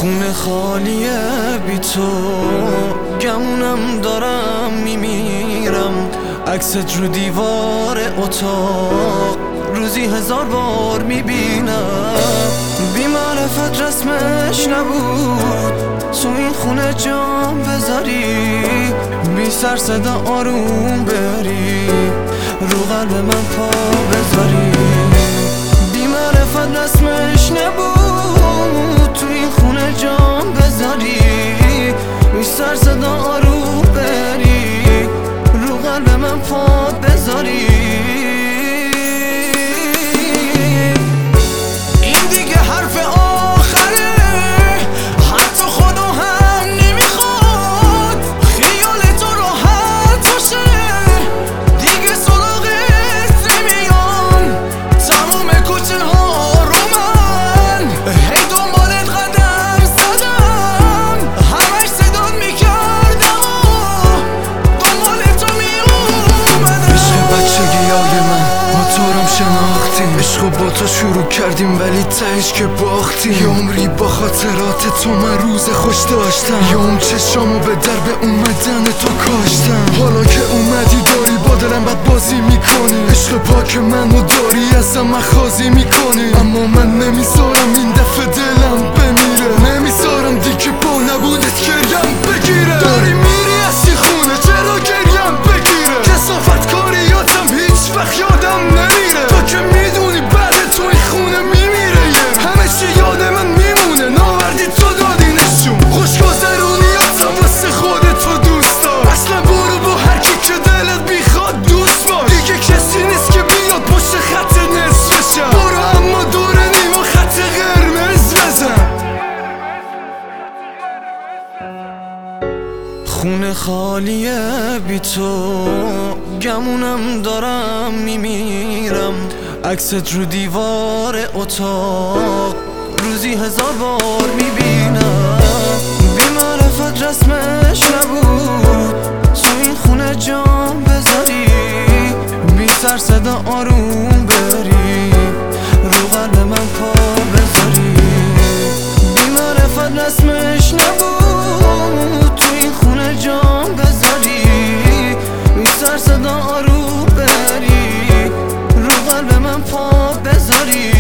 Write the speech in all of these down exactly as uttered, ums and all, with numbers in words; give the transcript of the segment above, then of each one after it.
خونه خالیه بی تو، گمونم دارم میمیرم. عکست رو دیوار اتاق روزی هزار بار میبینم. بی معرفت رسمش نبود تو این خونه جام بذاری، بی سر صدا آروم بری رو قلب من پا بذاری. بی معرفت رسمش نبود تو این خونه جام بذاری، بی سر صدا آروم بری رو قلب من پا بذاری. این دیگه حرف آخره، حتی خدا هم نمیخواد خیال تو راحت باشه. دیگه سراغت نمیام تمام کوچه ها رو من، هی دنبالت قدم زدم، همش صدات میکردم و دنبال تو میومدم. عشق بچگی های من ما تو رم شناختیم، عشقو با تو شروع کردیم ولی تهش که باختیم. یه عمری با خاطرات تو من روز خوش داشتم، یه عمر چشامو به درب اومدن تو کاشتم. حالا که اومدی داری با دلم بد بازی میکنی، عشق پاک منو داری ازم مخازی میکنی. اما من نمیذارم این دفعه دلم بمیره، نمیذارم دیگه با نبودت گریم بگیره. داری میری از این خونه چرا گریم بگیره، کثافت کاریاتم هیچ وقت یادم نمیره. تو که میدونی بعد تو این خونه میمیره، یه همه چی یاد من میمونه، ناوردی تو دادی نشون. خوشگذرونیاتم واسه خودت تو دوست دار، اصلا برو با هر کی که دلت بیخواد دوست باش. دیگه کسی نیست که بیاد پشت خط نصف شب، برو اما دور نیمه خط قرمز بزن. خونه خالیه بی تو، گمونم دارم میمیرم. عکست رو دیوار اتاق روزی هزار بار میبینم. بی معرفت رسمش نبود تو این خونه جام بذاری، بی سر صدا آروم بری رو قلب من پا بذاری. بی معرفت رسمش نبود تو این خونه جام بذاری، بی سر صدا آروم بری رو قلب من پا بذاری.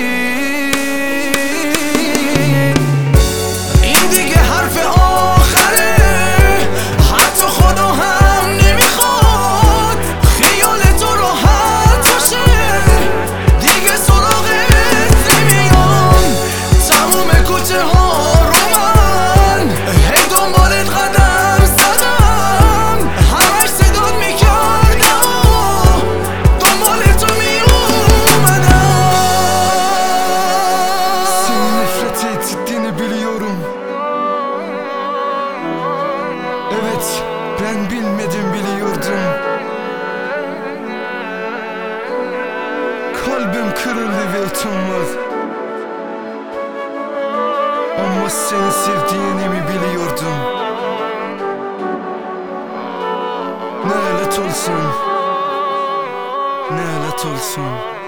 این دیگه حرف آخره، حتی خدا هم نمیخواد خیال تو راحت باشه. دیگه سراغت نمیام تمام کوچه ها رو من، هی دنبالت قدم زدم، همش صدات میکردم و دنبال تو میومدم. Senin nefret ettiğini biliyorum. Evet, ben bilmedim biliyordum. Kalbim kırıldı ve utanmaz. Ama seni sevdiğini mi biliyordum? Lanet olsun, lanet olsun.